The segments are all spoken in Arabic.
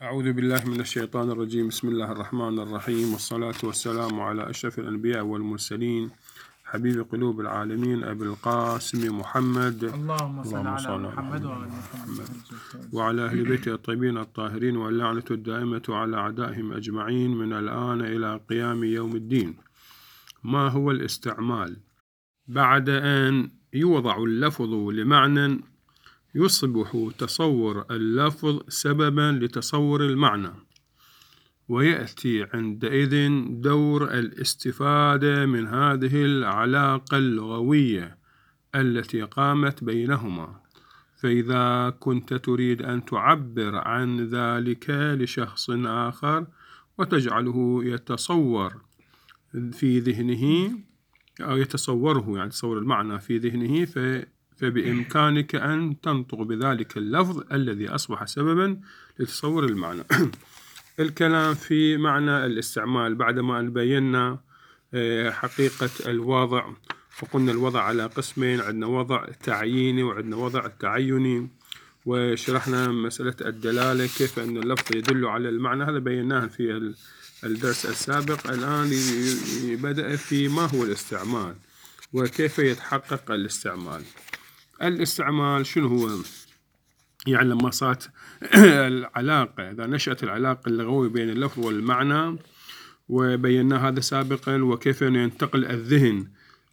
أعوذ بالله من الشيطان الرجيم. بسم الله الرحمن الرحيم، والصلاة والسلام على أشرف الأنبياء والمرسلين، حبيب قلوب العالمين، أبي القاسم محمد، اللهم صل على محمد وعلى أهل بيته الطيبين الطاهرين، واللعنة الدائمة على أعدائهم أجمعين من الآن إلى قيام يوم الدين. ما هو الاستعمال؟ بعد أن يوضع اللفظ لمعنى يصبح تصور اللفظ سببا لتصور المعنى، ويأتي عندئذ دور الاستفادة من هذه العلاقة اللغوية التي قامت بينهما. فإذا كنت تريد أن تعبر عن ذلك لشخص آخر وتجعله يتصور في ذهنه أو يتصوره، يعني تصور المعنى في ذهنه، فبإمكانك أن تنطق بذلك اللفظ الذي أصبح سببا لتصور المعنى. الكلام في معنى الاستعمال بعدما أن بينا حقيقة الوضع، وقلنا الوضع على قسمين: عندنا وضع تعييني وعندنا وضع تعيني، وشرحنا مسألة الدلالة كيف أن اللفظ يدل على المعنى، هذا بيناه في الدرس السابق. الآن بدأ في ما هو الاستعمال وكيف يتحقق الاستعمال. الاستعمال شنو هو؟ يعني لما صارت العلاقة، إذا نشأت العلاقة اللغوية بين اللفظ والمعنى، وبينا هذا سابقا، وكيف ينتقل الذهن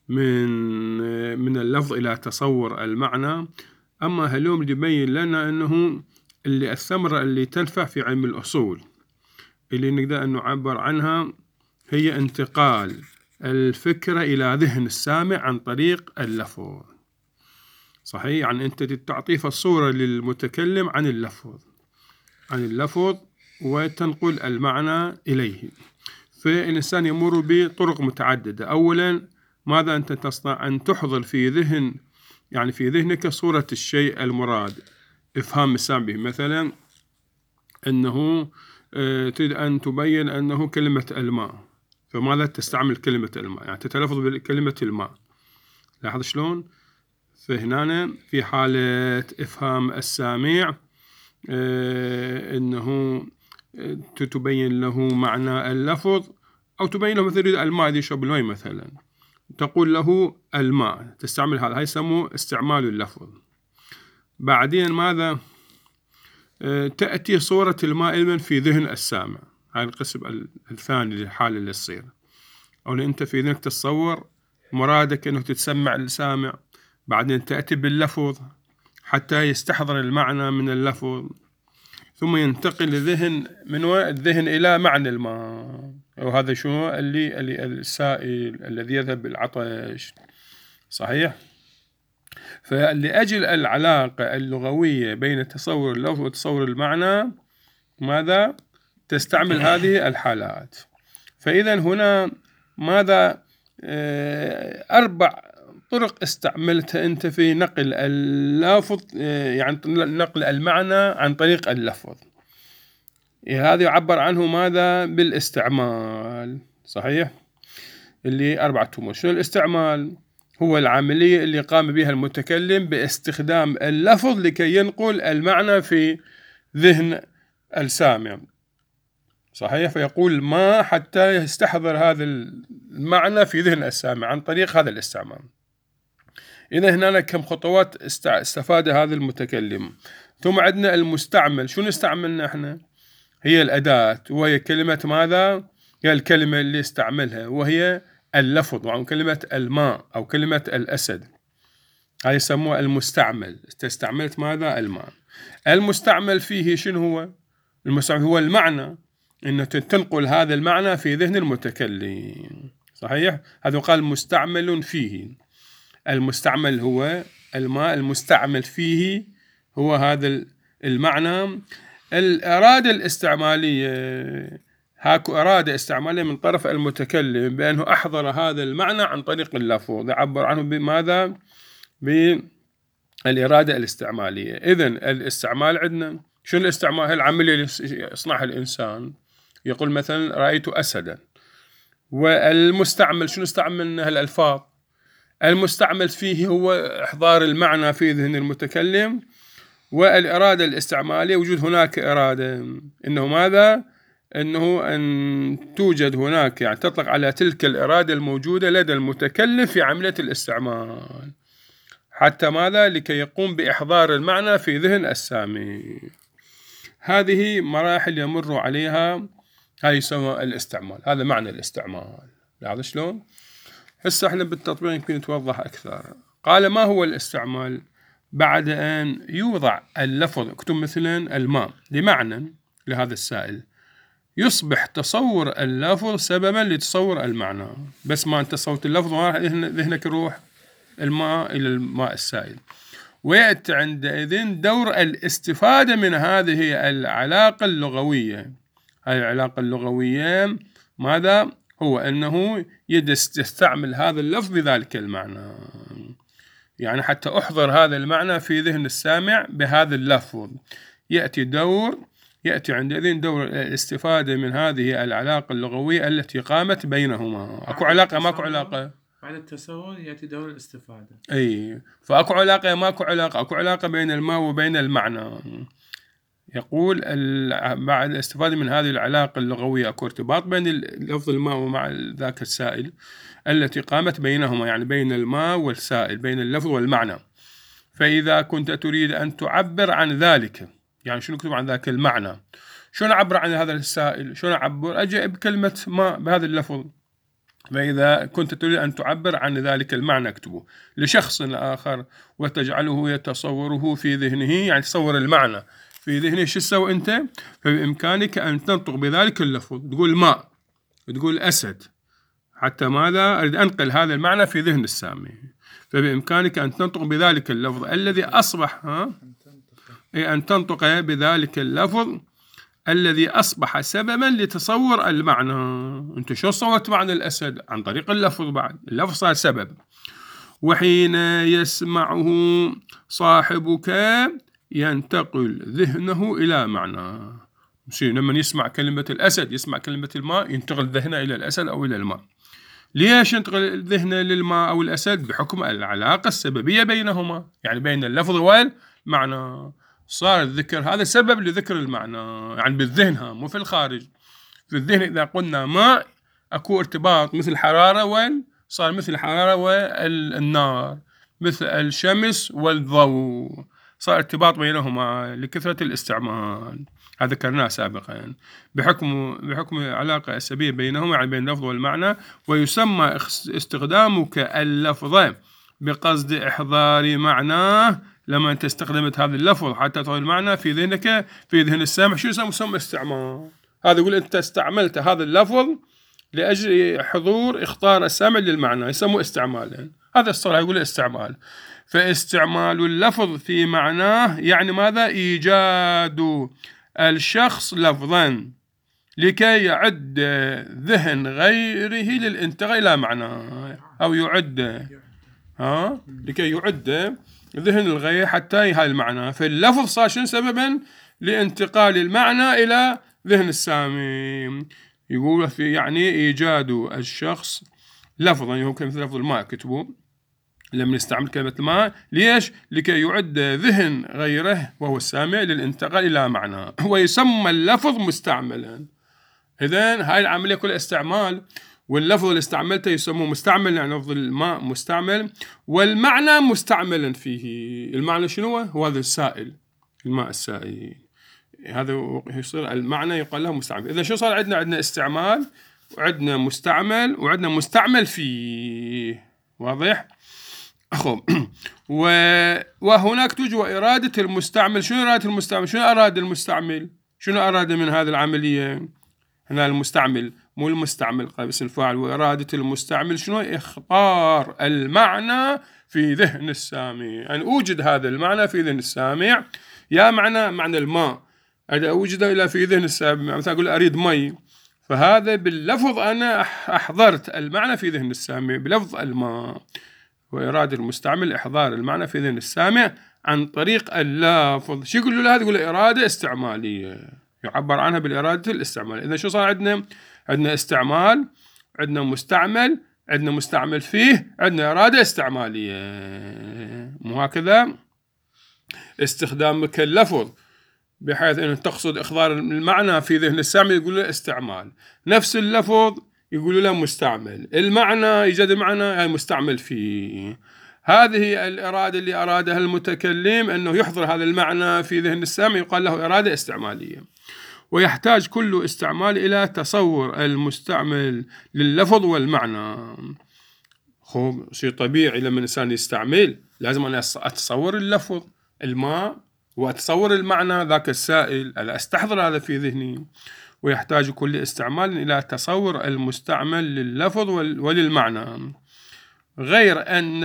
من اللفظ إلى تصور المعنى. أما هلوم يبين لنا أنه الثمرة اللي تنفع في علم الأصول اللي نقدر أن نعبر عنها هي انتقال الفكرة إلى ذهن السامع عن طريق اللفظ. صحيح؟ يعني أنت تعطيه الصورة للمتكلم عن اللفظ وتنقل المعنى إليه. فالإنسان يمر بطرق متعددة. أولا، ماذا أنت تستطيع أن تحضر في ذهنك صورة الشيء المراد، إفهام السامع. مثلا أنه تريد أن تبين أنه كلمة الماء، فماذا تستعمل كلمة الماء؟ يعني تتلفظ بكلمة الماء. لاحظ شلون؟ فهنا في حالة إفهام السامع أنه تبين له معنى اللفظ، أو تبين له مثلا الماء يشرب الماء مثلا، تقول له الماء، تستعمل هذا، يسموه استعمال اللفظ. بعدين ماذا؟ تأتي صورة الماء في ذهن السامع، هذا القسم الثاني للحالة اللي تصير، أو أنت في ذهنك تتصور مرادك أنه تتسمع السامع، بعدين تأتي باللفظ حتى يستحضر المعنى من اللفظ، ثم ينتقل الذهن إلى معنى الماء، وهذا شنو؟ اللي السائل الذي يذهب بالعطش. صحيح؟ فلأجل العلاقة اللغوية بين تصور اللفظ وتصور المعنى، ماذا؟ تستعمل هذه الحالات. فإذا هنا ماذا؟ 4 طرق استعملتها أنت في نقل اللفظ، يعني نقل المعنى عن طريق اللفظ. هذا يعبر عنه ماذا؟ بالاستعمال. صحيح؟ اللي 4 أمور. شنو الاستعمال؟ هو العملية اللي قام بها المتكلم باستخدام اللفظ لكي ينقل المعنى في ذهن السامع. صحيح؟ فيقول ما حتى يستحضر هذا المعنى في ذهن السامع عن طريق هذا الاستعمال. إذا هنا كم خطوات استفاد هذا المتكلم. ثم عندنا المستعمل. شو استعملنا احنا؟ هي الأداة، وهي كلمة ماذا؟ هي الكلمة اللي استعملها، وهي اللفظ، وعن كلمة الماء أو كلمة الأسد، هاي يسموها المستعمل. استعملت ماذا؟ الماء. المستعمل فيه شنو هو؟ المستعمل هو المعنى، إنه تنقل هذا المعنى في ذهن المتكلم. صحيح؟ هذا قال مستعمل فيه. المستعمل هو الماء، المستعمل فيه هو هذا المعنى. الإرادة الاستعمالية، هاكو إرادة استعمالية من طرف المتكلم بأنه أحضر هذا المعنى عن طريق اللفظ، يعبر عنه بماذا؟ بالإرادة الاستعمالية. إذن الاستعمال عندنا شنو الاستعمال؟ هي العملية اللي يصنعها الإنسان. يقول مثلا رأيت أسدا. والمستعمل شنو استعملنا؟ الألفاظ. المستعمل فيه هو إحضار المعنى في ذهن المتكلم، والإرادة الاستعمالية وجود هناك إرادة، إنه ماذا؟ إنه أن توجد هناك يعني تطلق على تلك الإرادة الموجودة لدى المتكلم في عملية الاستعمال، حتى ماذا؟ لكي يقوم بإحضار المعنى في ذهن السامع. هذه مراحل يمر عليها، هاي يسمى الاستعمال، هذا معنى الاستعمال. لاحظ شلون؟ هسه احنا بالتطبيق يمكن يتوضح أكثر. قال ما هو الاستعمال؟ بعد أن يوضع اللفظ، اكتب مثلا الماء لمعنى لهذا السائل، يصبح تصور اللفظ سببا لتصور المعنى. بس ما انت صوت اللفظ ذهنك يروح الماء إلى الماء السائل، ويأتي عندئذ دور الاستفادة من هذه العلاقة اللغوية. هذه العلاقة اللغوية ماذا؟ هو أنه يستعمل هذا اللفظ بذلك المعنى، يعني حتى أحضر هذا المعنى في ذهن السامع بهذا اللفظ. يأتي عندئذ دور الاستفادة من هذه العلاقة اللغوية التي قامت بينهما. أكو علاقة ماكو علاقة؟ بعد التصور يأتي دور الاستفادة. أي، فأكو علاقة ماكو علاقة؟ أكو علاقة بين الماء وبين المعنى. يقول بعد الاستفادة من هذه العلاقة اللغوية أكو ارتباط بين لفظ الماء ومع ذاك السائل التي قامت بينهما، يعني بين الماء والسائل، بين اللفظ والمعنى. فإذا كنت تريد أن تعبر عن ذلك، يعني شنو نكتب عن ذاك المعنى؟ شلون أعبر عن هذا السائل؟ شلون أعبر؟ أجي بكلمة ماء بهذا اللفظ. فإذا كنت تريد أن تعبر عن ذلك المعنى اكتبه لشخص آخر وتجعله يتصوره في ذهنه، يعني تصور المعنى في ذهنه. شو تسوي أنت؟ فبإمكانك أن تنطق بذلك اللفظ، تقول ماء، تقول أسد، حتى ماذا؟ أريد أنقل هذا المعنى في ذهن السامع. فبإمكانك أن تنطق بذلك اللفظ الذي أصبح أن تنطق بذلك اللفظ الذي أصبح سببا لتصور المعنى. أنت شو صورت معنى الأسد؟ عن طريق اللفظ، بعد اللفظ صار سبب. وحين يسمعه صاحبك ينتقل ذهنه إلى معنى. لما يسمع كلمة الأسد، يسمع كلمة الماء، ينتقل ذهنه إلى الأسد أو إلى الماء. ليش ينتقل الذهن للماء أو الأسد؟ بحكم العلاقة السببية بينهما، يعني بين اللفظ والمعنى. صار الذكر هذا سبب لذكر المعنى، يعني بالذهن مو في الخارج. في الذهن إذا قلنا ماء أكو ارتباط مثل حرارة صار مثل الحرارة والنار، مثل الشمس والضوء، صار ارتباط بينهما لكثرة الاستعمال. هذا ذكرناه سابقا بحكم العلاقة السببية بينهما، يعني بين اللفظ والمعنى. ويسمى استخدامك اللفظ بقصد إحضار معناه، لما أنت استخدمت هذا اللفظ حتى تحضر المعنى في ذهنك في ذهن السامع، شو يسمى استعمال. هذا يقول أنت استعملت هذا اللفظ لأجل حضور إخطار السامع للمعنى، يسموه استعمالا. هذا الصراحة يقول استعمال. فاستعمال اللفظ في معناه يعني ماذا؟ إيجاد الشخص لفظا لكي يعد ذهن غيره للانتقال إلى معناه، أو يعد لكي يعد ذهن الغير حتى هاي المعنى. فاللفظ صار شنو سببا لانتقال المعنى إلى ذهن السامع. يقول في يعني إيجاد الشخص لفظا، يمكن مثل لفظ الماء كتبوا لما نستعمل كلمة الماء. ليش؟ لكي يعد ذهن غيره وهو السامع للانتقال إلى معنى، ويسمى اللفظ مستعملا. إذن هاي العملية كلها استعمال، واللفظ اللي استعملته يسموه مستعمل، يعني لفظ الماء مستعمل، والمعنى مستعملا فيه. المعنى شنو هو؟ هذا السائل، الماء السائل، هذا يصير المعنى يقال له مستعمل. إذا شو صار عندنا استعمال، وعندنا مستعمل، وعندنا مستعمل فيه. واضح؟ وهناك توجد إرادة المستعمل. شنو إرادة المستعمل؟ شنو أراد المستعمل؟ شنو أراد من هذه العملية؟ هنا المستعمل مو المستعمل، بس الفاعل. وإرادة المستعمل شنو؟ إخطار المعنى في ذهن السامع، يعني أوجد هذا المعنى في ذهن السامع. يا معنى الماء أوجده إلى في ذهن السامع، مثلا أقول أريد مي، فهذا باللفظ أنا أحضرت المعنى في ذهن السامع بلفظ الماء. وإرادة المستعمل إحضار المعنى في ذهن السامع عن طريق اللفظ. شو يقول له هذا؟ يقول إرادة استعمالية، يعبر عنها بالإرادة الاستعمالية. إذا شو صار عندنا استعمال، عندنا مستعمل، عندنا مستعمل فيه، عندنا إرادة استعمالية. مو هكذا؟ استخدامك اللفظ بحيث أن تقصد إخبار المعنى في ذهن السامع يقول له استعمال، نفس اللفظ يقول له مستعمل، المعنى يوجد معنى يعني مستعمل فيه. هذه الإرادة اللي أرادها المتكلم أنه يحضر هذا المعنى في ذهن السامع يقال له إرادة استعمالية. ويحتاج كل استعمال إلى تصور المستعمل لللفظ والمعنى. شيء طبيعي لما الإنسان يستعمل لازم أنا أتصور اللفظ الماء وأتصور المعنى ذاك السائل، أنا أستحضر هذا في ذهني. ويحتاج كل استعمال إلى تصور المستعمل لللفظ وللمعنى، غير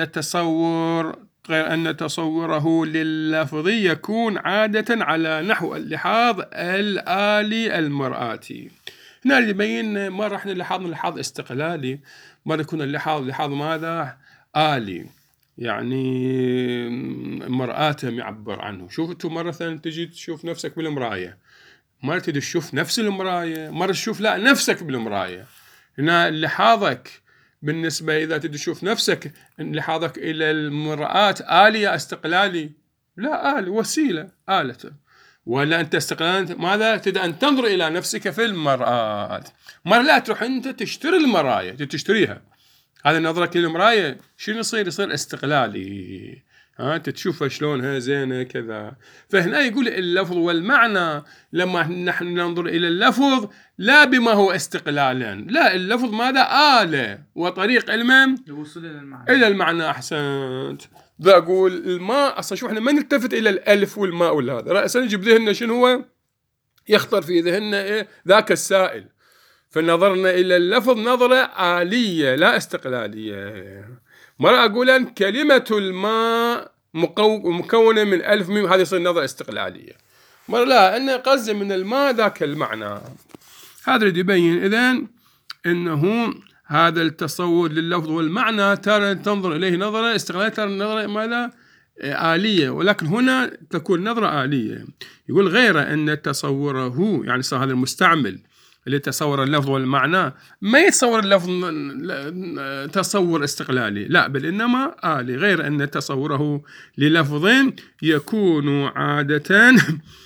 أن تصوره لللفظ يكون عادة على نحو اللحاظ الآلي المرآتي. هنا يبين مرة احنا اللحاظ استقلالي، مرة يكون اللحاظ ماذا؟ آلي، يعني مرآته يعبر عنه. شوفتوا مرة ثانية تجي تشوف نفسك بالمراية، مرة تجي تشوف نفس المراية، مرة تشوف لا نفسك بالمراية. هنا لحاظك بالنسبة إذا تجي تشوف نفسك لحاظك إلى المرآة آلية استقلالي؟ لا، آلي وسيلة آلة. ولا أنت استقلال ماذا؟ تبدأ أن تنظر إلى نفسك في المرآة. مرة لا تروح أنت تشتري المراية تشتريها، هذا نظرك للمراية شنو يصير استقلالي. تشوفها شلونها زينة كذا. فهنا يقول اللفظ والمعنى لما نحن ننظر إلى اللفظ لا بما هو استقلالا، لا اللفظ ماذا؟ آلة وطريق الوصول إلى المعنى. أحسنت. بقول الماء أصلا شو احنا ما نلتفت إلى الألف والماء ولا هذا، رأسا يجيب ذهننا شنو هو؟ يخطر في ذهننا إيه؟ ذاك السائل. فنظرنا إلى اللفظ نظرة آلية لا استقلالية. مرة أقول أن كلمة الماء مكونة من ألف ميم، هذه يصير نظرة استقلالية. مرة لا، أن قصد من الماء ذاك المعنى. هذا اللي يبين إذن أنه هذا التصور لللفظ والمعنى ترى تنظر إليه نظرة استقلالية، ترى نظرة ماذا؟ آلية، ولكن هنا تكون نظرة آلية. يقول غير أن تصوره، يعني صار هذا المستعمل اللي تصور اللفظ والمعنى ما يتصور اللفظ تصور استقلالي، لا بل إنما آلي. غير أن تصوره للفظ يكون عادة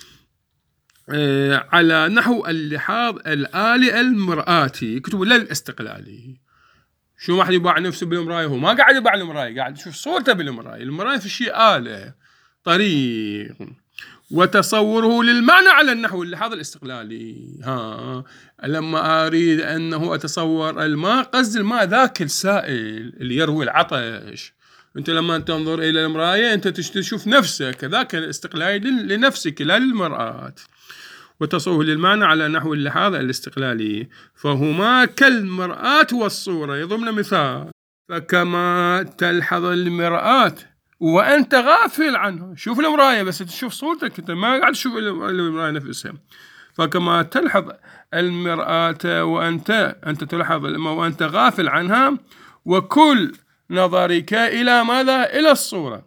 على نحو اللحاظ الآلي المرآتي، يكتب لا الاستقلالي. شو ما حد يباع نفسه بالمراية، هو ما قاعد يباع المراية، قاعد يشوف صورته بالمراية. المراية في شيء آلة طريق. وتصوره للمعنى على النحو اللحاظ الاستقلالي. لما أريد أنه أتصور الماء، قصد الماء ذاك السائل اللي يروي العطش. أنت لما تنظر إلى المراية أنت تشوف نفسك، ذاك الاستقلالي لنفسك لا للمرآة. وتصوره للمعنى على نحو اللحاظ الاستقلالي، فهما كالمرآة والصورة. يضمن مثال: فكما تلحظ المرآة وأنت غافل عنه. شوف المراية بس تشوف صورتك، أنت ما قاعد تشوف المراية نفسها. فكما تلحظ المرآة وأنت تلحظ وأنت غافل عنها، وكل نظرك إلى ماذا؟ إلى الصورة،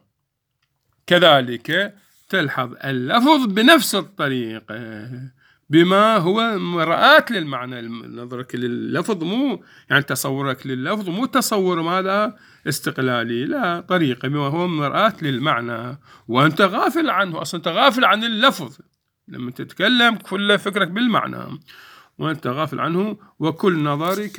كذلك تلحظ اللفظ بنفس الطريقة بما هو مرآة للمعنى. نظرك لللفظ مو يعني تصورك لللفظ مو تصور ماذا؟ استقلالي، لا، طريقة بما هو مرآة للمعنى وأنت غافل عنه. أصلا أنت غافل عن اللفظ لما تتكلم، كل فكرك بالمعنى وأنت غافل عنه. وكل نظرك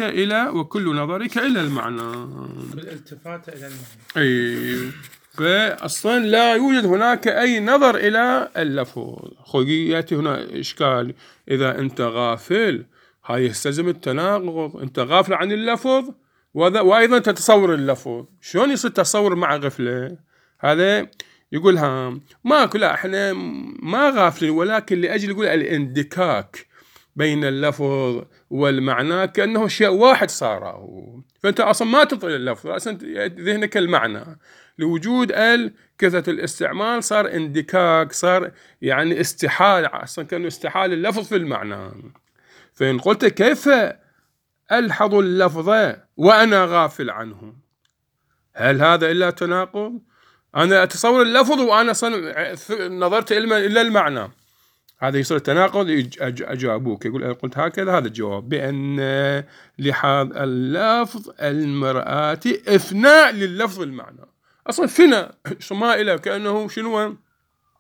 إلى المعنى، بالالتفات إلى المعنى. أي، فأصلا لا يوجد هناك أي نظر إلى اللفظ. يأتي هنا إشكال: إذا أنت غافل هاي يستلزم التناقض، أنت غافل عن اللفظ وأيضا تتصور اللفظ. شلون يصير تصور مع غفلة؟ هذا يقولها ما كلا احنا ما غافلين، ولكن لأجل يقول الاندكاك بين اللفظ والمعنى كأنه شيء واحد صار. فأنت أصلا ما تطلع اللفظ، أصلا ذهنك المعنى. لوجود كثرة الاستعمال صار اندكاك، صار يعني استحال، أصلا كأنه استحال اللفظ في المعنى. فإن قلت كيف ألحظ اللفظ وأنا غافل عنه، هل هذا إلا تناقض؟ أنا أتصور اللفظ وأنا نظرت إلى المعنى، هذا يصير تناقض. أجابوك يقول قلت هكذا، هذا الجواب بأن لحاظ اللفظ المرآتي إفناء لللفظ المعنى. أصلا فناء سماء إلى كأنه شنو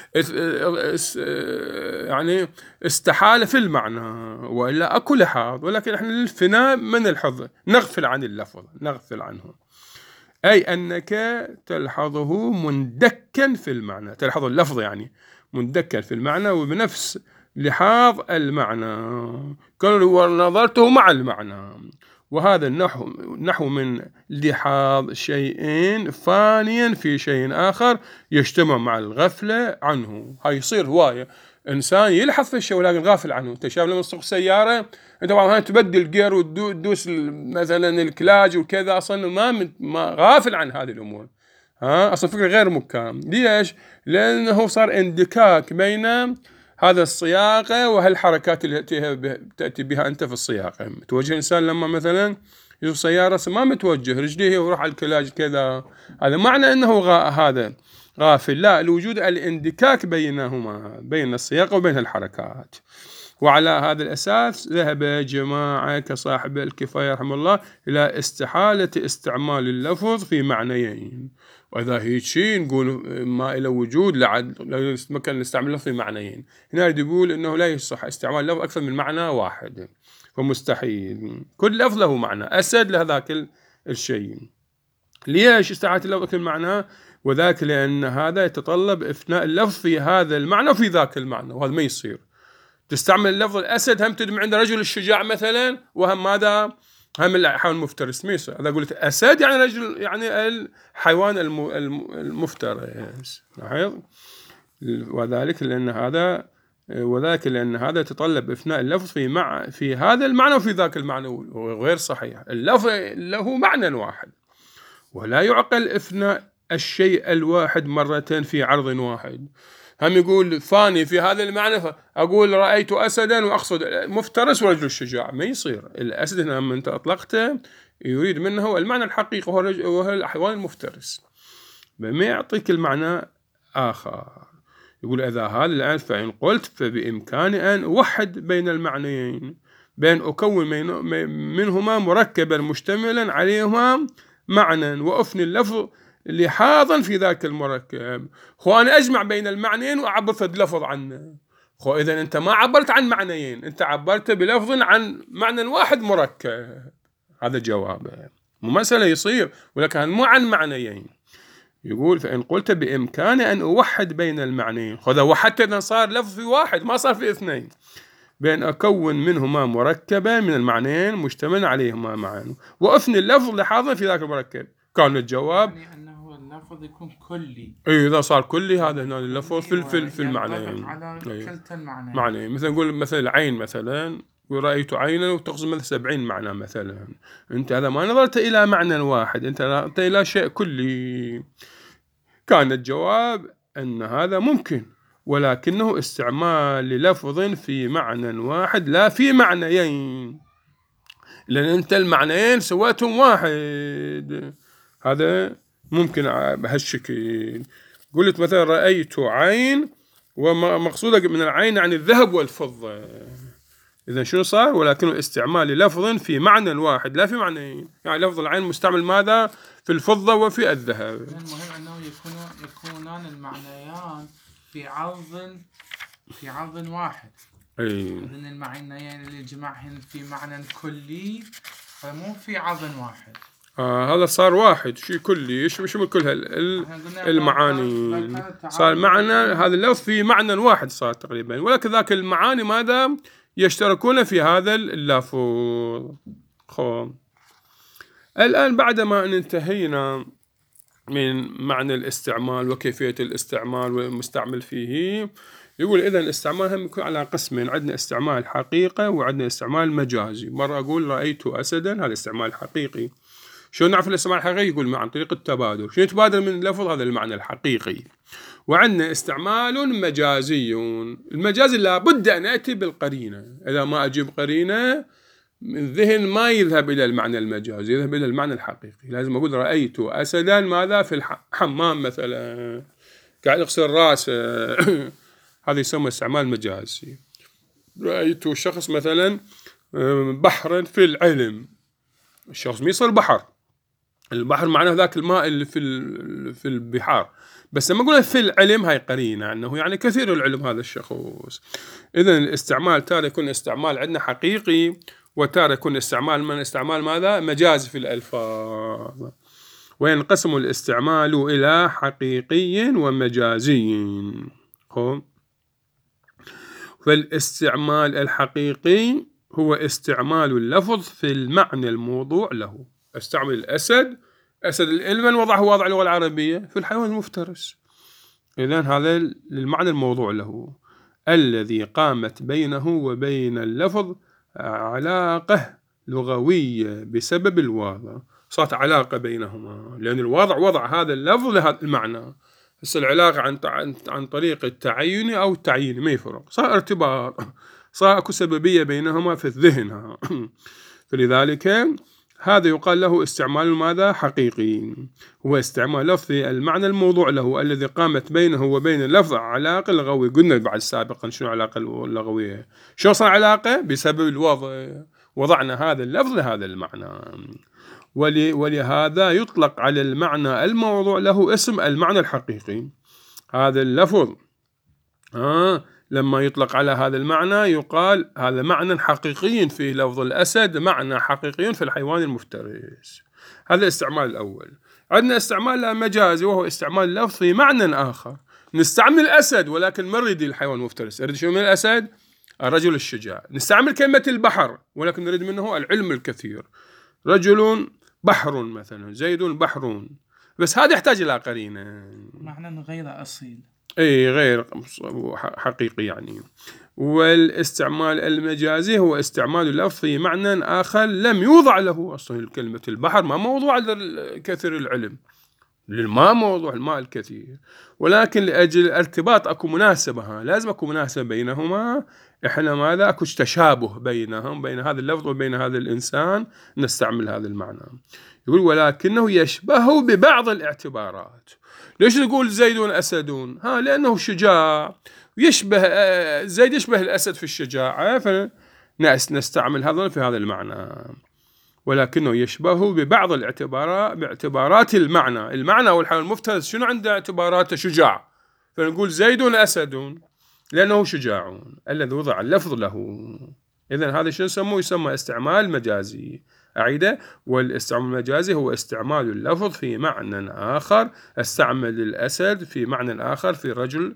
يعني استحالة في المعنى وإلا أكو لحاظ، ولكن إحنا للفناء من الحظ نغفل عن اللفظ، نغفل عنه، أي أنك تلحظه مندكا في المعنى، تلحظ اللفظ يعني مندكا في المعنى وبنفس لحاظ المعنى ونظرته مع المعنى. وهذا النحو من لحاظ شيئين فانيا في شيء آخر يجتمع مع الغفلة عنه. هاي يصير هواية إنسان يلحظ في الشيء ولكن غافل عنه. أنت شايف لما تسوق سيارة أنت طبعا تبدل الجير وتدوس مثلا الكلاج وكذا، أصلا ما غافل عن هذه الأمور، أصلا فكرة غير مكان. ليش؟ لأنه صار اندكاك بين هذا السياقة وهالحركات التي تأتي بها أنت في السياقة. توجه الإنسان لما مثلا يسوق سيارة ما متوجه رجليه ويروح على الكلاج كذا، هذا معنى أنه هذا غافل. لا، الوجود الاندكاك بينهما، بين السياقة وبين الحركات. وعلى هذا الأساس ذهب جماعة كصاحب الكفاية رحمه الله إلى استحالة استعمال اللفظ في معنيين. وإذا هيك شيء نقول ما إلى وجود لا يمكن نستعمل اللفظ في معنيين. هنا يقول إنه لا يصح استعمال اللفظ أكثر من معنى واحد، فمستحيل. كل لفظ له معنى، أسد لهذاك الشيء. ليش استعارة اللفظ أكثر من معنى؟ وذاك لأن هذا يتطلب إفناء اللفظ في هذا المعنى وفي ذاك المعنى، وهذا ما يصير. تستعمل اللفظ الأسد هم تدمع عند رجل الشجاع مثلا، وهم ماذا؟ هم الحيوان المفترس. ميسا هذا قلت أسد يعني رجل، يعني الحيوان المفترس. وذلك لأن هذا يتطلب إفناء اللفظ في هذا المعنى وفي ذاك المعنى، وغير صحيح. اللفظ له معنى واحد، ولا يعقل إفناء الشيء الواحد مرتين في عرض واحد. هم يقول فاني في هذا المعنى، أقول رأيت أسدا وأقصد مفترس ورجل الشجاع، ما يصير. الأسد لما أنت أطلقته يريد منه المعنى الحقيقي وهو الحيوان المفترس، ما يعطيك المعنى آخر. يقول إذا هذا الآن فإن قلت فبإمكاني أن أوحد بين المعنيين، بين أكون منهما مركبا مشتملا عليهما معنى وأفني اللفظ لحاظا في ذاك المركب. أنا أجمع بين المعنيين وأعبر فد لفظ عنه. إذا أنت ما عبرت عن معنيين، أنت عبرت بلفظ عن معنى واحد مركب. هذا جوابه، مو مسألة يصير ولكن مو عن معنيين. يقول فإن قلت بإمكاني أن أوحد بين المعنيين، هذا وحدت إذا صار لفظ في واحد ما صار في اثنين، بين أكون منهما مركبا من المعنيين مشتمل عليهما معا وأفني اللفظ لحاظا في ذاك المركب. كان الجواب يعني أنه اللفظ يكون كلي. إذا صار كلي هذا هنا اللفظ في المعنيين على كلتا المعنيين. معنى مثلا نقول مثلا العين مثلا، ورأيت عينا وتقصد مثلا 70 معنى مثلا. أنت هذا ما نظرت إلى معنى واحد، أنت نظرت إلى شيء كلي. كان الجواب أن هذا ممكن، ولكنه استعمال للفظ في معنى واحد لا في معنيين، لأن أنت المعنيين سواتهم واحد. هذا ممكن بهالشكل. قلت مثلا رأيت عين ومقصودك من العين يعني الذهب والفضة، إذا شنو صار؟ ولكنه استعمال للفظ في معنى واحد لا في معنيين، يعني لفظ العين مستعمل ماذا؟ في الفضة وفي الذهب. المهم أنه يكونان المعنيان في عرض واحد. إذن المعنيين اللي جمعهن في معنى كلي فمو في عرض واحد. هذا صار واحد شيء كلي. شو كل المعاني صار معنى هذا اللفظ في معنى واحد صار تقريبا، ولكن ذاك المعاني ماذا؟ يشتركون في هذا اللفظ. الآن بعدما أن انتهينا من معنى الاستعمال وكيفية الاستعمال والمستعمل فيه، يقول إذن الاستعمال هم يكون على قسمين، عندنا استعمال حقيقة وعندنا استعمال مجازي. مرة أقول رأيت أسدا، هذا استعمال حقيقي. شو نعرف الاستعمال الحقيقي؟ يقول عن طريق التبادل. شو يتبادل من اللفظ؟ هذا المعنى الحقيقي. وعندنا استعمال مجازي. المجازي لابد أن يأتي بالقرينة، إذا ما أجيب قرينة الذهن ما يذهب إلى المعنى المجازي، يذهب إلى المعنى الحقيقي. لازم أقول رأيت أسدا ماذا؟ في الحمام مثلا قاعد يغسل راسه هذا يسمى استعمال مجازي. رأيت شخص مثلا بحرا في العلم، الشخص ما يصير بحر، البحر معناه ذاك الماء اللي في البحار. بس لما نقول في العلم هاي قرينة أنه يعني كثير العلم هذا الشخص. إذن الاستعمال تارة يكون استعمال عندنا حقيقي، وتارة يكون استعمال ماذا؟ مجازي في الألفاظ. وينقسم الاستعمال إلى حقيقي ومجازي. فالاستعمال الحقيقي هو استعمال اللفظ في المعنى الموضوع له. استعمل الأسد، أسد الإلمن وضعه واضع اللغة العربية في الحيوان المفترس. إذن هذا المعنى الموضوع له الذي قامت بينه وبين اللفظ علاقة لغوية بسبب الواضع. صارت علاقة بينهما لأن الواضع وضع هذا اللفظ لهذا المعنى. بس العلاقة عن طريق التعين أو التعيين ما يفرق، صار ارتباط، صار أكو سببية بينهما في الذهن. فلذلك هذا يقال له استعمال ماذا؟ حقيقي. هو استعمال لفظ المعنى الموضوع له الذي قامت بينه وبين اللفظ علاقة لغوية. قلنا بعد سابقا شنو علاقة اللغوية؟ شو صار علاقة؟ بسبب الوضع، وضعنا هذا اللفظ لهذا المعنى. ولهذا يطلق على المعنى الموضوع له اسم المعنى الحقيقي. هذا اللفظ لما يطلق على هذا المعنى يقال هذا معنى حقيقي في لفظ الأسد، معنى حقيقي في الحيوان المفترس. هذا الاستعمال الأول. عندنا استعمال مجازي وهو استعمال اللفظ في معنى آخر. نستعمل الأسد ولكن ما نريد الحيوان المفترس، نريد شو من الأسد؟ الرجل الشجاع. نستعمل كلمة البحر ولكن نريد منه العلم الكثير. رجل بحر مثلا، زيد بحر. بس هذا يحتاج إلى قرينة، معنى غير أصيل، أي غير حقيقي يعني. والاستعمال المجازي هو استعمال اللفظ في معنى آخر لم يوضع له أصلا. كلمة البحر ما موضوع لكثير العلم، للماء موضوع الماء الكثير، ولكن لأجل ارتباط أكو مناسبة، لازم أكو مناسبة بينهما. إحنا ماذا؟ أكو تشابه بينهم، بين هذا اللفظ وبين هذا الإنسان، نستعمل هذا المعنى. يقول ولكنه يشبهه ببعض الاعتبارات. ليش نقول زيد أسد؟ لأنه شجاع، يشبه زيد يشبه الأسد في الشجاعة، فنستعمل هذا في هذا المعنى. ولكنه يشبهه ببعض الاعتبارات، باعتبارات المعنى والحيوان المفترس شنو عنده اعتباراته؟ شجاع، فنقول زيد أسد لأنه شجاع الذي وضع اللفظ له. إذن هذا شو نسموه؟ يسمى استعمال مجازي. أعيده، والاستعمال المجازي هو استعمال اللفظ في معنى آخر. استعمل الأسد في معنى آخر في رجل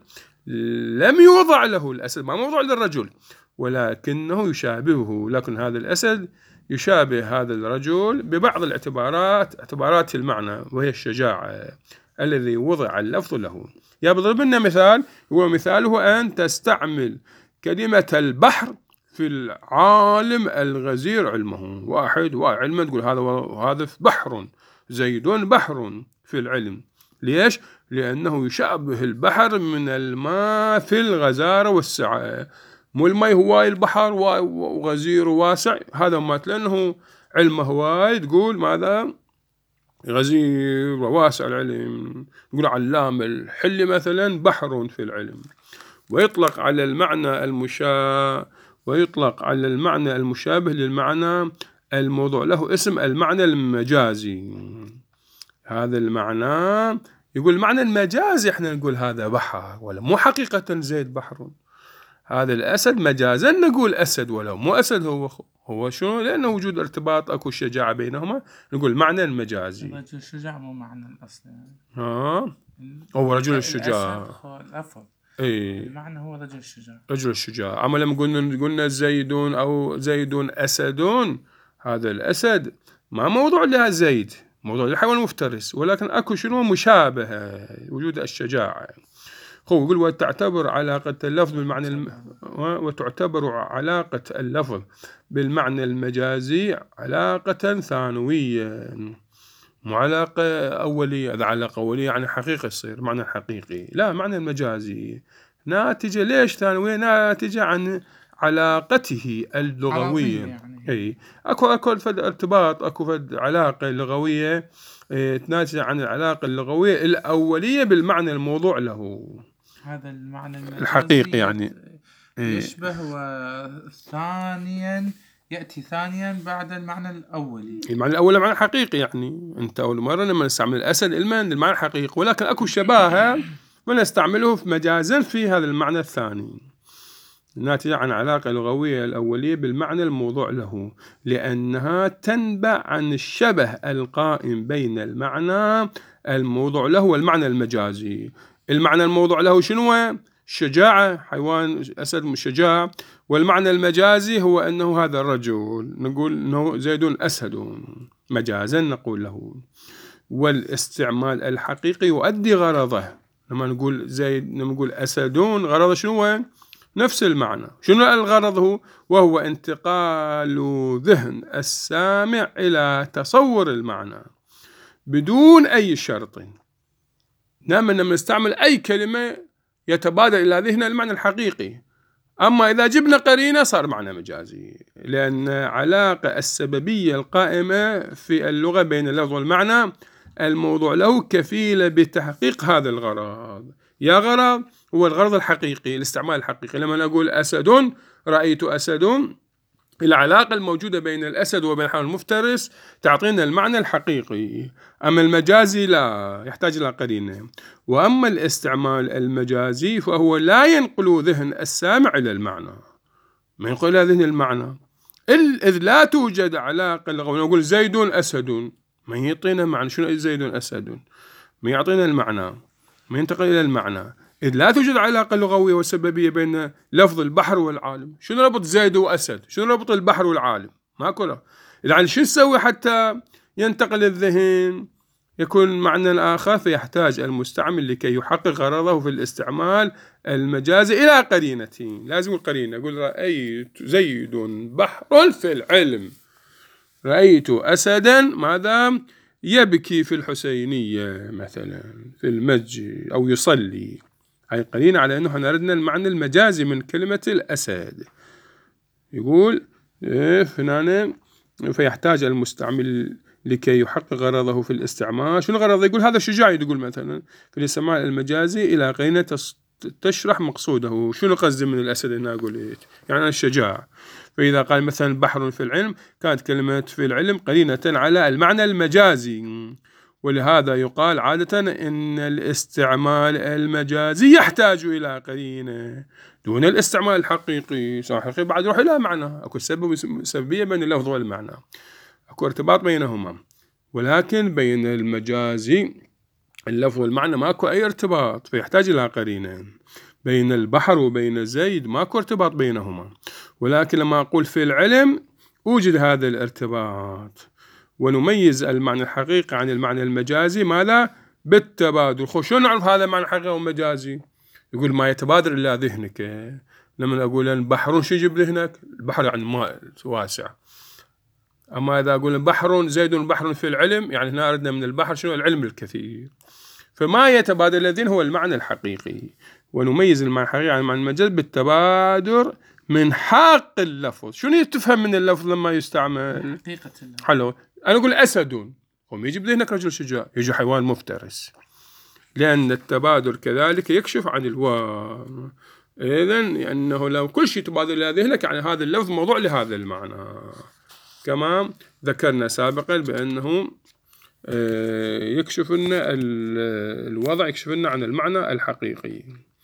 لم يوضع له. الأسد ما موضوع للرجل ولكنه يشابهه، لكن هذا الأسد يشابه هذا الرجل ببعض الاعتبارات، اعتبارات المعنى، وهي الشجاعة الذي وضع اللفظ له. يضرب لنا مثال، هو مثاله أن تستعمل كلمة البحر في العالم الغزير علمه. واحد علما تقول هذا بحر، زيد بحر في العلم. ليش؟ لأنه يشابه البحر من الماء في الغزارة والسعة. مو الماء هواي البحر وغزير وواسع، هذا ما لأنه علمه هواي تقول ماذا؟ غزير وواسع العلم. يقول علام الحل مثلا بحر في العلم. ويطلق على المعنى المشابه للمعنى الموضوع له اسم المعنى المجازي. هذا المعنى يقول المعنى المجازي، احنا نقول هذا بحر ولا مو حقيقة زيد بحر. هذا الأسد مجازا نقول أسد ولو مو أسد هو شنو؟ لأنه وجود ارتباط أكو شجاعة بينهما، نقول المعنى المجازي. الرجل الشجاع مو معنى الأصل. هو رجل الشجاع. المعنى هو رجل الشجاع. رجل الشجاع. أما لما قلنا زيدون أو زيدون أسدون، هذا الأسد ما موضوع لها زيد، موضوع للحيوان المفترس، ولكن أكو شنو مشابه وجود الشجاعة. هو يقول وتعتبر علاقة اللفظ بالمعنى وتعتبر علاقة اللفظ بالمعنى المجازي علاقة ثانوية، مو علاقة أولية. إذا علاقة أولية يعني حقيقة يصير معنى حقيقي، لا، معنى المجازي ناتجة. ليش ثانوية؟ ناتجة عن علاقته اللغوية يعني. أكو فد ارتباط، أكو فد علاقة لغوية تناتج عن العلاقة اللغوية الأولية بالمعنى الموضوع له. هذا المعنى الحقيقي يعني يشبه، وثانيا يأتي ثانيا بعد المعنى الأولي. المعنى الأول المعنى الحقيقي، يعني أنت أول مرة لما نستعمل الأسد المعنى الحقيقي، ولكن أكو شباهة ونستعمله مجازا في هذا المعنى الثاني، ناتجة عن علاقة لغوية الأولية بالمعنى الموضوع له، لأنها تنبع عن الشبه القائم بين المعنى الموضوع له والمعنى المجازي. المعنى الموضوع له شنو؟ شجاعة، حيوان أسد شجاع، والمعنى المجازي هو أنه هذا الرجل، نقول أنه زيد أسد مجازا نقول له. والاستعمال الحقيقي يؤدي غرضه، لما نقول زيد، لما نقول أسدون، غرضه شنو؟ نفس المعنى. شنو الغرض هو؟ وهو انتقال ذهن السامع إلى تصور المعنى بدون أي شرط. لما نستعمل أي كلمة يتبادر إلى ذهن المعنى الحقيقي، أما إذا جبنا قرينة صار معنى مجازي، لأن علاقة السببية القائمة في اللغة بين اللفظ والمعنى الموضوع له كفيلة بتحقيق هذا الغرض. يا غرض هو الغرض الحقيقي، الاستعمال الحقيقي. لما نقول أسد، رأيت أسد، العلاقة الموجودة بين الأسد وبين الحيوان المفترس تعطينا المعنى الحقيقي. أما المجازي لا، يحتاج إلى قرينة. وأما الاستعمال المجازي فهو لا ينقل ذهن السامع إلى المعنى، ما ينقل إلى ذهن المعنى، إذ لا توجد علاقة لغوية. نقول زيد أسد، ما يعطينا معنى. شنو زيد أسد؟ ما يعطينا المعنى، ما ينتقل إلى المعنى، إذ لا توجد علاقة لغوية وسببية بين لفظ البحر والعالم. شنو ربط زيد وأسد؟ شنو ربط البحر والعالم؟ ماكو له. إذا شو نسوي حتى ينتقل الذهن يكون معنى آخر؟ فيحتاج المستعمل لكي يحقق غرضه في الاستعمال المجازي إلى قرينة. لازم القرينة. أقول رأيت زيد بحر في العلم، رأيت أسدا ماذا؟ يبكي في الحسينية مثلا في المسجد أو يصلي. هاي قرينة على أنه احنا أردنا المعنى المجازي من كلمة الأسد. يقول فنانا فيحتاج المستعمل لكي يحقق غرضه في الاستعمال. شنو غرضه؟ يقول هذا شجاع، يقول مثلا في الاستعمال المجازي إلى قرينة تشرح مقصوده. شنو قصدي من الأسد هنا؟ قلت يعني الشجاع. فإذا قال مثلا بحر في العلم، كانت كلمة في العلم قرينة على المعنى المجازي. ولهذا يقال عادة إن الاستعمال المجازي يحتاج إلى قرينة دون الاستعمال الحقيقي. صحيح بعد يروح إلى معنى، أكو سببية بين اللفظ والمعنى، أكو ارتباط بينهما. ولكن بين المجازي اللفظ والمعنى ماكو أي ارتباط، فيحتاج إلى قرينة. بين البحر وبين زيد ماكو ارتباط بينهما، ولكن لما أقول في العلم أوجد هذا الارتباط. ونميز المعنى الحقيقي عن المعنى المجازي ماذا؟ بالتبادل. شو نعرف هذا المعنى الحقيقي والمجازي؟ يقول ما يتبادر إلى ذهنك. لما أقول البحر شو يجيب ذهنك؟ البحر يعني ماء واسع. أما إذا أقول بحر زيد بحر في العلم، يعني هنا أردنا من البحر شنو؟ العلم الكثير. فما يتبادر إلى الذهن هو المعنى الحقيقي. ونميز المعنى الحقيقي عن المعنى المجازي بالتبادر من حق اللفظ. شنو تفهم من اللفظ لما يستعمل؟ حقيقة اللفظ. حلو. أنا أقول أسد، هم يجي بذهنك رجل شجاع، يجي حيوان مفترس، لأن التبادل كذلك يكشف عن الواو. إذن أنه لو كل شيء تبادل إلى ذهنك يعني هذا اللفظ موضوع لهذا المعنى، كما ذكرنا سابقا بأنه يكشف لنا الوضع، يكشف لنا عن المعنى الحقيقي.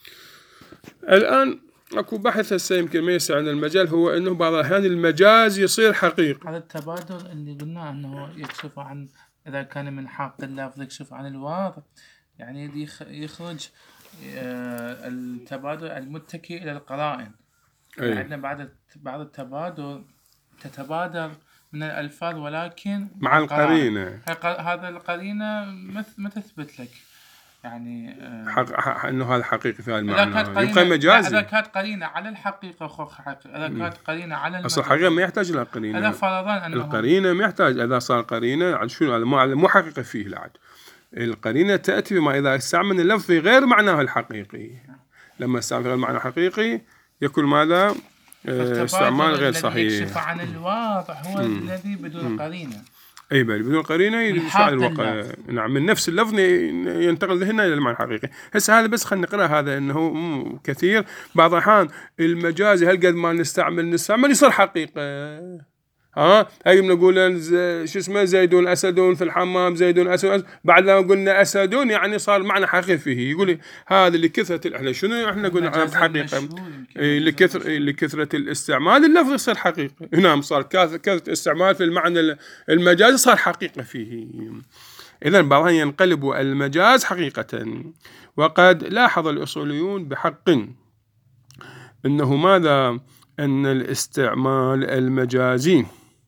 الآن أكو بحث هسه يمكن ما يسع عن المجال، هو أنه بعض الأحيان المجاز يصير حقيقي. هذا التبادل اللي قلنا أنه يكشف عن، إذا كان من حق اللفظ يكشف عن الواضح، يعني يخرج التبادل المتكي إلى القرائن. عندنا بعض التبادل تتبادر من الألفاظ ولكن مع القرينة. هذا القرينة ما تثبت لك يعني انه هذا حقيقي في المعنى، يبقى مجازي. اذا كانت قرينه على الحقيقه اذا كانت قرينه على المجاز، اصل الحقيقه ما يحتاج الى قرينه. هذا فرضا انه القرينه ما يحتاج. اذا صار قرينه عن شنو مو حقيقه فيه العد. القرينه تاتي بما اذا استعمل اللفظ في غير معناه الحقيقي. لما استعمل غير معناه الحقيقي يكون ماذا؟ استعمال غير صحيح. يكشف عن الواضح هو الذي بدون قرينه. أي بل بدون قرينة يدفع الوقع. نعم، من نفس اللفظ ينتقل ذهننا إلى المعنى الحقيقي. هسه هذا بس خلينا نقرأ هذا إنه كثير بعض الأحيان المجازي هل قد ما نستعمل يصير حقيقة. هاي بنقول شو اسمه زيدون أسدون في الحمام، زيدون أسد، بعد ما قلنا أسدون يعني صار معنى حقيقي فيه. يقول هذا لكثرة احنا شنو احنا قلنا حقيقة لكثرة الاستعمال اللفظ يصير حقيقة. هنا صار كثرة استعمال في المعنى المجازي صار حقيقة فيه. إذن بعضهم ينقلب المجاز حقيقة. وقد لاحظ الأصوليون بحق أنه ماذا؟ أن الاستعمال المجازي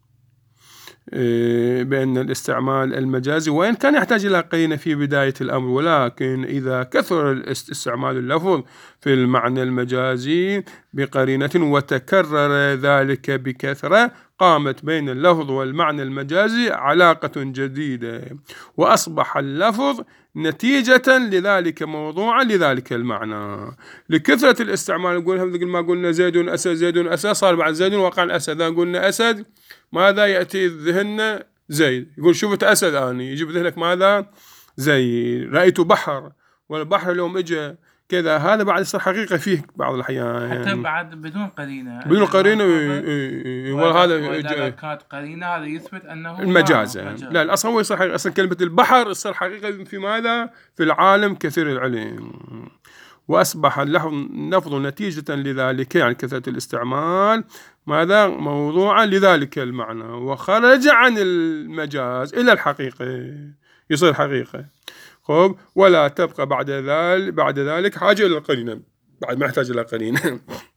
بأن الاستعمال المجازي وإن كان يحتاج إلى قرينة في بداية الأمر، ولكن إذا كثر استعمال اللفظ في المعنى المجازي بقرينة وتكرر ذلك بكثرة قامت بين اللفظ والمعنى المجازي علاقة جديدة، وأصبح اللفظ نتيجة لذلك موضوعا لذلك المعنى. لكثرة الاستعمال نقول ما قلنا زيد أسد، زيد أسد، صار بعد زيد وقع أسد. إذا قلنا أسد ماذا يأتي ذهننا؟ زيد. يقول شفت أسد أنا، يجيب ذهنك ماذا؟ زي رأيت بحر، والبحر اليوم إجا كذا. هذا بعد يصير حقيقة فيه بعض الأحيان حتى بعد بدون قرينة، بدون قرينة. وإذا كانت قرينة هذا يثبت أنه المجاز. لا الأصل هو يصير حقيقة. أصلا كلمة البحر يصير حقيقة في ماذا؟ في العالم كثير العلم. وأصبح اللفظ نتيجة لذلك يعني كثرة الاستعمال ماذا؟ موضوعا لذلك المعنى، وخرج عن المجاز إلى الحقيقة، يصير حقيقة. خب ولا تبقى بعد ذلك حاجة إلى القرينة، بعد ما يحتاج إلى قرينة.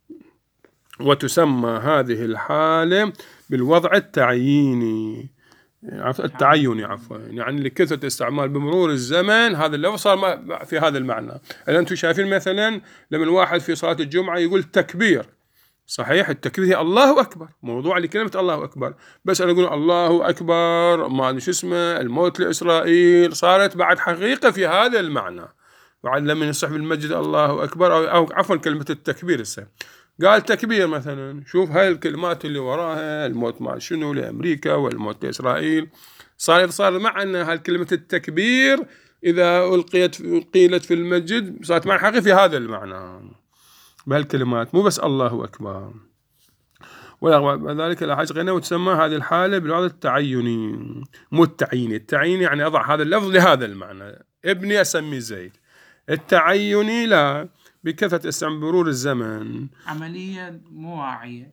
وتسمى هذه الحالة بالوضع التعييني، عفوا، يعني لكثرة استعمال بمرور الزمن هذا اللفظ صار في هذا المعنى. الآن أنتم شايفين مثلا لما الواحد في صلاة الجمعة يقول تكبير، صحيح التكبير هي الله أكبر، موضوع لكلمة الله أكبر، بس أنا أقول الله أكبر ما أدري شو اسمه الموت لإسرائيل، صارت بعد حقيقة في هذا المعنى. بعد لما يصح بالمسجد الله أكبر أو عفوا كلمة التكبير قال تكبير مثلا، شوف هاي الكلمات اللي وراها الموت مع شنو لأمريكا والموت لإسرائيل، صار معنى هالكلمة التكبير إذا قيلت في المسجد صارت معنى حقيقي في هذا المعنى بهالكلمات، مو بس الله أكبر. وذلك لا حاجة غيرنا. وتسمى هذه الحالة بالوضع التعيني، مو التعييني. التعييني يعني أضع هذا اللفظ لهذا المعنى، ابني أسمي زيد. التعيني لا، بكثرة استعمال مرور الزمن، عملية مو واعية،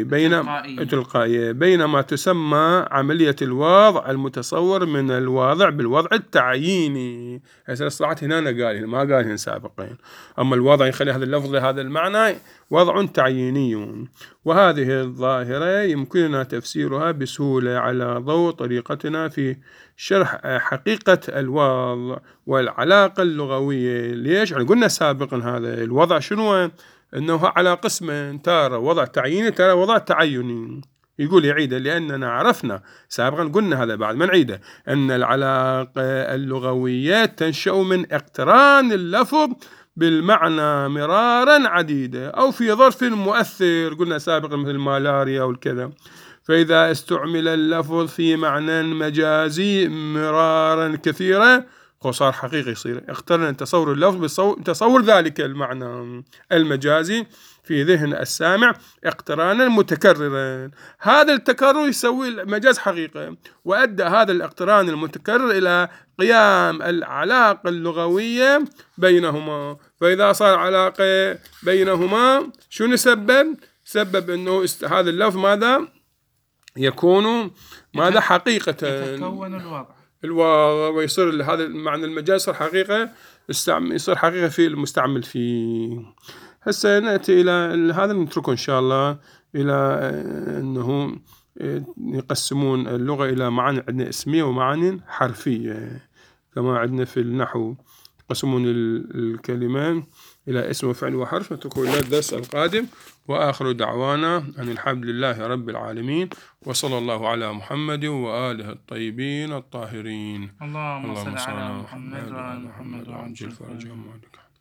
تلقائية. بينما تسمى عملية الوضع المتصور من الواضع بالوضع التعييني. هسه الصلاحات هنا قال ما قال هنا سابقين. أما الوضع يخلي هذا اللفظ لهذا المعنى وضع تعييني. وهذه الظاهرة يمكننا تفسيرها بسهولة على ضوء طريقتنا في شرح حقيقة الوضع والعلاقة اللغوية. ليش؟ يعني قلنا سابقا هذا الوضع شنو؟ أنه على قسمين، تارة وضع تعييني تارة وضع تعيني. يقول يعيده لأننا عرفنا سابقا، قلنا هذا بعد ما نعيده، أن العلاقة اللغوية تنشأ من اقتران اللفظ بالمعنى مرارا عديدة أو في ظرف مؤثر، قلنا سابقا مثل مالاريا والكذا. فإذا استعمل اللفظ في معنى مجازي مرارا كثيرا صار حقيقي، يصير اقترن تصور اللفظ بتصور ذلك المعنى المجازي في ذهن السامع اقترانا متكررا. هذا التكرر يسوي المجاز حقيقة، وأدى هذا الاقتران المتكرر إلى قيام العلاقة اللغوية بينهما. فإذا صار علاقة بينهما شو سبب أنه هذا اللفظ ماذا يكون ماذا حقيقة، يتكون الوضع ويصير هذا المعنى المجاز يصير حقيقة، يصير حقيقة في المستعمل فيه. هسه نأتي إلى هذا نتركه إن شاء الله، إلى أنه يقسمون اللغة إلى معاني عندنا اسمية ومعاني حرفية، كما عندنا في النحو يقسمون الكلمات إلى اسم وفعل وحرف. نتركه إلى الدرس القادم، وآخر دعوانا أن الحمد لله رب العالمين، وصلى الله على محمد وآله الطيبين الطاهرين. اللهم صل على محمد وعلى محمد وعجل فرجهم.